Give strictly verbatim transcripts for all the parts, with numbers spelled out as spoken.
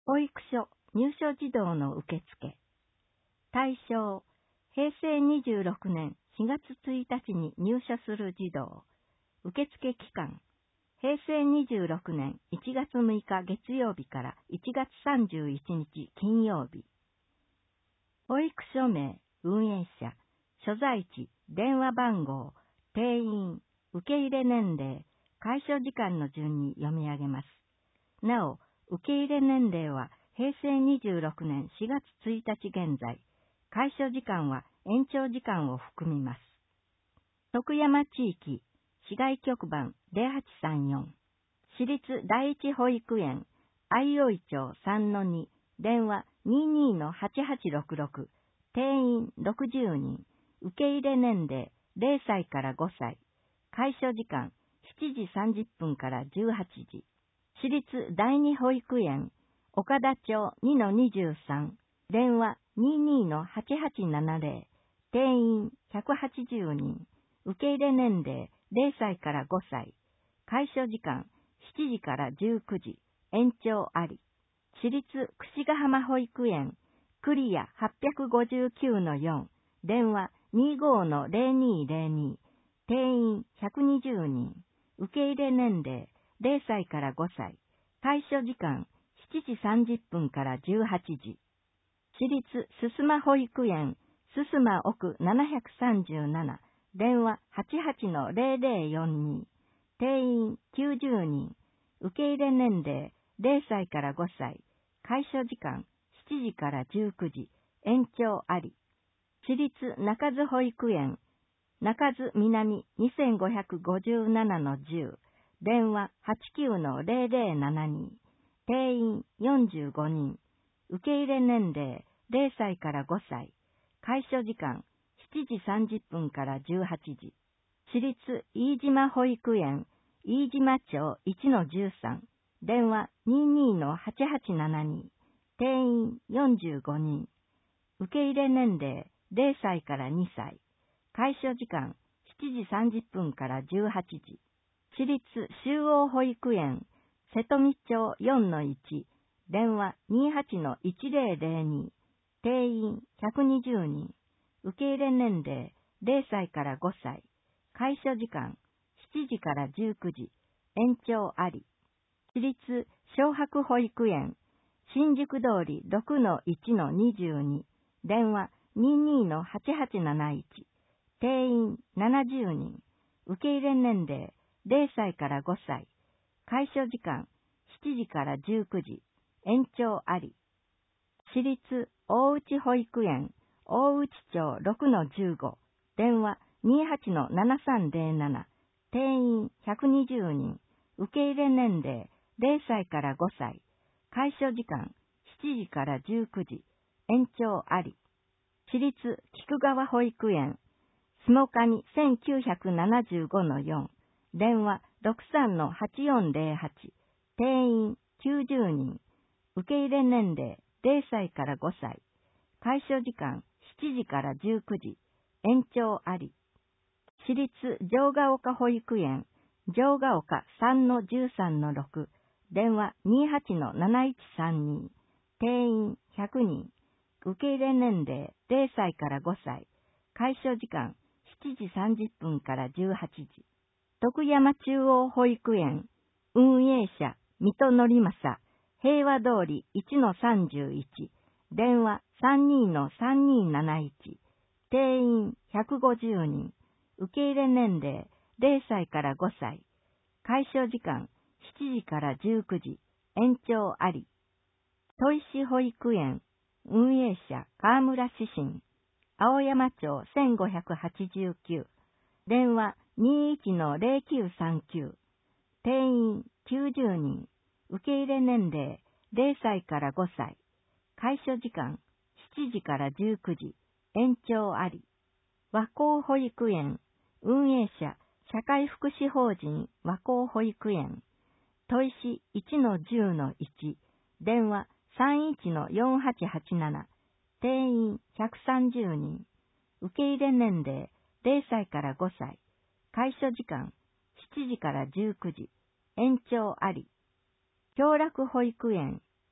保育所入所児童の受付。対象、平成にじゅうろくねんしがつついたちに入所する児童。受付期間、平成にじゅうろくねんいちがつむいか月曜日からいちがつさんじゅういちにち金曜日。保育所名、運営者、所在地、電話番号、定員、受け入れ年齢、開所時間の順に読み上げます。なお、受け入れ年齢は平成にじゅうろくねんしがつついたち現在、開所時間は延長時間を含みます。徳山地域、市外局番 ゼロはちさんよん、市立第一保育園、相生町 さんのに、電話 にじゅうにのはちはちろくろく、定員ろくじゅうにん、受け入れ年齢れいさいからごさい、開所時間しちじさんじゅっぷんからじゅうはちじ、市立第二保育園、岡田町 にのにじゅうさん、電話 にじゅうにのはちはちななぜろ、定員ひゃくはちじゅうにん、受け入れ年齢れいさいからごさい、開所時間しちじからじゅうくじ、延長あり。市立櫛ヶ浜保育園、クリア はっぴゃくごじゅうきゅうのよん、電話 にじゅうごのぜろにぜろに、定員ひゃくにじゅうにん、受け入れ年齢れいさいからごさい、開所時間しちじさんじゅっぷんからじゅうはちじ。市立すすま保育園、すすま奥ななひゃくさんじゅうなな、電話 はちはちのぜろぜろよんに、定員きゅうじゅうにん、受け入れ年齢れいさいからごさい、開所時間しちじからじゅうくじ、延長あり。市立中津保育園、中津南にせんごひゃくごじゅうななのじゅう、電話 はちきゅうのぜろぜろななに、定員よんじゅうごにん、受け入れ年齢れいさいからごさい、開所時間しちじさんじゅっぷんからじゅうはちじ。市立飯島保育園、飯島町いちのじゅうさん、電話 にじゅうにのはちはちななに、定員よんじゅうごにん、受け入れ年齢れいさいからにさい、開所時間しちじさんじゅっぷんからじゅうはちじ。市立修央保育園、瀬戸美町よんのいち、電話 にじゅうはちのいちぜろぜろに、定員ひゃくにじゅうにん、受け入れ年齢れいさいからごさい、開所時間しちじからじゅうくじ、延長あり。市立小白保育園、新宿通りろくのいちのにじゅうに、電話 にじゅうにのはちはちなないち、定員ななじゅうにん、受け入れ年齢れいさいからごさい、開所時間しちじからじゅうくじ、延長あり。市立大内保育園、大内町ろくのじゅうご、電話 にじゅうはちのななさんぜろなな、定員ひゃくにじゅうにん、受け入れ年齢れいさいからごさい、開所時間しちじからじゅうくじ、延長あり。市立菊川保育園、すもかにせんきゅうひゃくななじゅうごのよん、電話ろくさんのはちよんぜろはち、定員きゅうじゅうにん、受け入れ年齢れいさいからごさい、開所時間しちじからじゅうくじ、延長あり。市立城ヶ丘保育園、城ヶ丘さんのじゅうさんのろく、電話 にじゅうはちのなないちさんに、定員ひゃくにん、受け入れ年齢れいさいからごさい、開所時間しちじさんじゅっぷんからじゅうはちじ。徳山中央保育園、運営者水戸則正、平和通りいちのさんじゅういち、電話 さんじゅうにのさんにーなないち、定員ひゃくごじゅうにん、受け入れ年齢れいさいからごさい、開所時間しちじからじゅうくじ、延長あり。砥石保育園、運営者河村志信、青山町せんごひゃくはちじゅうきゅう、電話 にじゅういちのぜろきゅうさんきゅう、定員きゅうじゅうにん、受け入れ年齢れいさいからごさい、開所時間しちじからじゅうくじ、延長あり。和光保育園、運営者社会福祉法人和光保育園、砥石いちのじゅうのいち、電話さんいちのよんはちはちなな、定員ひゃくさんじゅうにん、受け入れ年齢れいさいからごさい、開所時間しちじからじゅうくじ、延長あり。共楽保育園、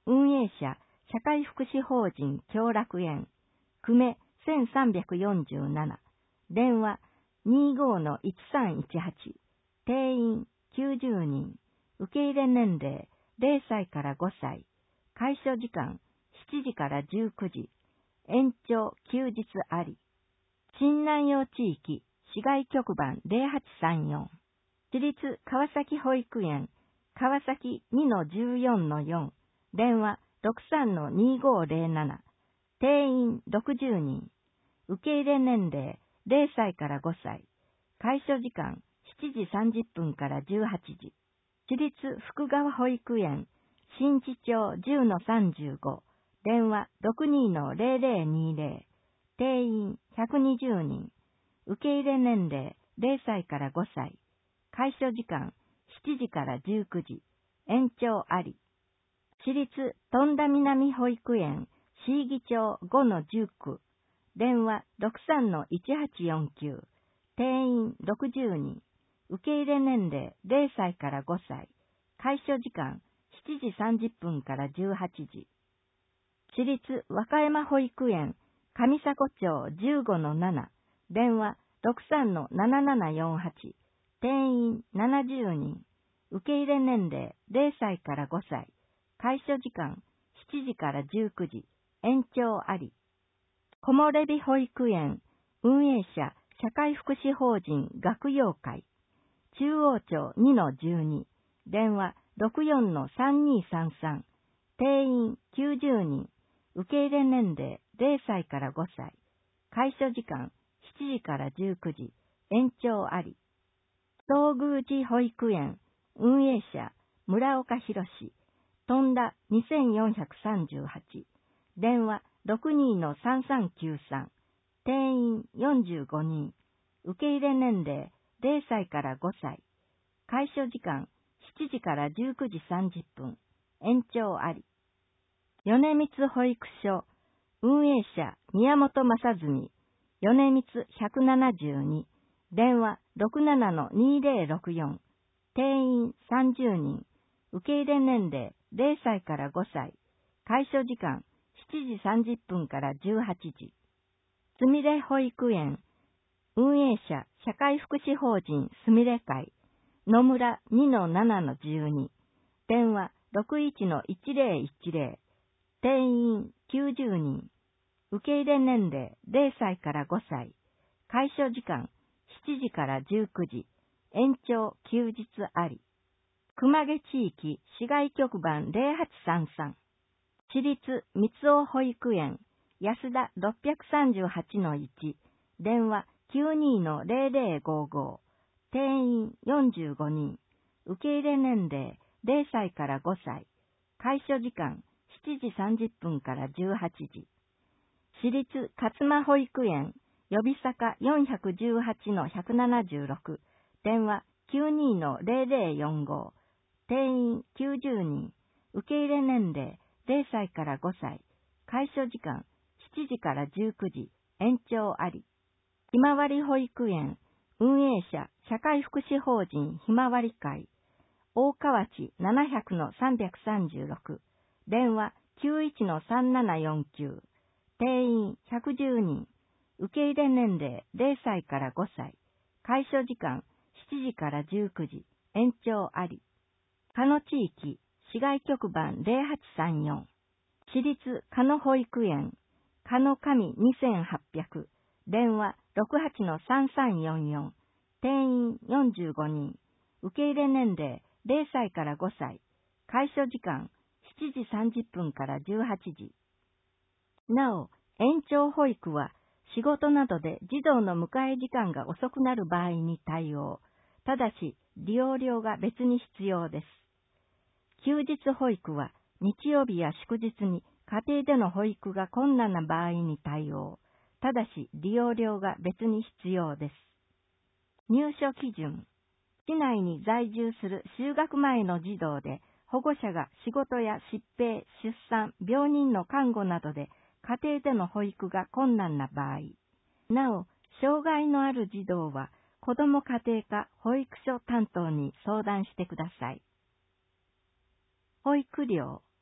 運営者、社会福祉法人協楽園、久米せんさんびゃくよんじゅうなな、電話 にじゅうごのいちさんいちはち、定員きゅうじゅうにん、受け入れ年齢れいさいからごさい、開所時間しちじからじゅうくじ、延長休日あり。新南陽地域市外局番ぜろはちさんよん、私立川崎保育園川崎 にのじゅうよんのよん、電話 ろくさんのにごぜろなな、定員ろくじゅうにん、受け入れ年齢れいさいからごさい、開所時間しちじさんじゅっぷんからじゅうはちじ、私立福川保育園新地町 じゅうのさんじゅうご、電話 ろくにのぜろぜろにぜろ、定員ひゃくにじゅうにん、受け入れ年齢れいさいからごさい、開所時間しちじからじゅうくじ、延長あり。私立富田南保育園市議町 ごのじゅうきゅう、電話 ろくさんのいちはちよんきゅう、定員ろくじゅうにん、受け入れ年齢れいさいからごさい、開所時間しちじさんじゅっぷんからじゅうはちじ。私立和歌山保育園上迫町 じゅうごのなな、電話 ろくさんのななななよんはち、定員ななじゅうにん、受け入れ年齢れいさいからごさい、開所時間しちじからじゅうくじ、延長あり。木漏れ日保育園運営者社会福祉法人学友会中央町 にのじゅうに、電話 ろくよんのさんにさんさん、定員きゅうじゅうにん、受け入れ年齢れいさいからごさい、開所時間しちじからじゅうくじ、延長あり。東宮寺保育園運営者村岡博士富田にせんよんひゃくさんじゅうはち、電話 ろくにのさんさんきゅうさん、定員よんじゅうごにん、受け入れ年齢れいさいからごさい、開所時間しちじからじゅうくじさんじゅっぷん、延長あり。米光保育所運営者宮本正純米光ひゃくななじゅうに、電話 ろくななのにぜろろくよん、定員さんじゅうにん、受け入れ年齢れいさいからごさい、開所時間しちじさんじゅっぷんからじゅうはちじ。すみれ保育園運営者社会福祉法人すみれ会野村 にのななのじゅうに、電話 ろくいちのいちぜろいちぜろ、定員きゅうじゅうにん、受け入れ年齢れいさいからごさい、開所時間しちじからじゅうくじ、延長休日あり。熊毛地域市外局番ぜろはちさんさん、私立三尾保育園安田 ろっぴゃくさんじゅうはちのいち、電話 きゅうにのぜろぜろごご、定員よんじゅうごにん、受け入れ年齢れいさいからごさい、開所時間しちじさんじゅっぷんからじゅうはちじ。私立勝間保育園予備坂 よんひゃくじゅうはちのひゃくななじゅうろく、電話 きゅうにのぜろぜろよんご、定員きゅうじゅうにん、受け入れ年齢れいさいからごさい、開所時間しちじからじゅうくじ、延長あり。ひまわり保育園運営者社会福祉法人ひまわり会大河内ななひゃくのさんびゃくさんじゅうろく、電話 きゅういちのさんななよんきゅう、定員ひゃくじゅうにん、受け入れ年齢れいさいからごさい、開所時間しちじからじゅうくじ、延長あり。鹿野地域市外局番ぜろはちさんよん、私立鹿野保育園鹿野上にせんはっぴゃく、電話 ろくはちのさんさんよんよん、定員よんじゅうごにん、受け入れ年齢れいさいからごさい、開所時間しちじさんじゅっぷんからじゅうはちじ。なお、延長保育は仕事などで児童の迎え時間が遅くなる場合に対応。ただし、利用料が別に必要です。休日保育は日曜日や祝日に家庭での保育が困難な場合に対応。ただし、利用料が別に必要です。入所基準。市内に在住する就学前の児童で、保護者が仕事や疾病、出産、病人の看護などで家庭での保育が困難な場合。なお、障害のある児童は、子ども家庭科保育所担当に相談してください。保育料。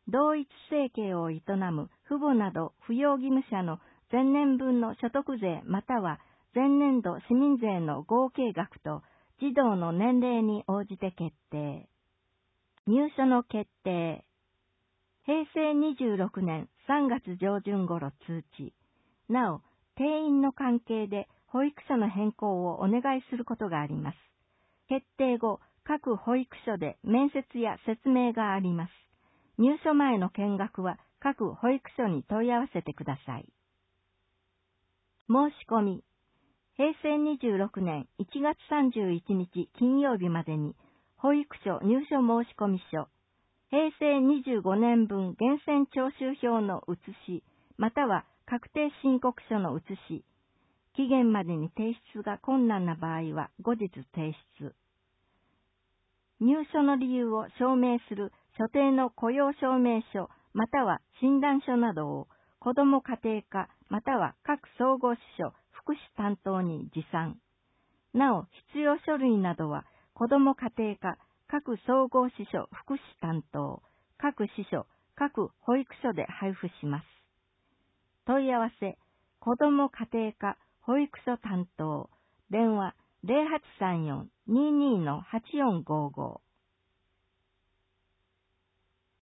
同一生計を営む父母など扶養義務者の前年分の所得税または前年度市民税の合計額と児童の年齢に応じて決定。入所の決定。へいせいにじゅうろくねんさんがつ上旬頃通知。なお、定員の関係で保育所の変更をお願いすることがあります。決定後、各保育所で面接や説明があります。入所前の見学は各保育所に問い合わせてください。申し込み。へいせいにじゅうろくねんいちがつさんじゅういちにち金曜日までに、保育所入所申込書、へいせいにじゅうごねんぶん源泉徴収票の写し、または確定申告書の写し、期限までに提出が困難な場合は後日提出。入所の理由を証明する所定の雇用証明書、または診断書などを子ども家庭課、または各総合支所、福祉担当に持参。なお、必要書類などは子ども家庭課、各総合支所福祉担当、各支所、各保育所で配布します。問い合わせ、子ども家庭課保育所担当、電話 ゼロはちさんよん にーにー はちよんごーごー。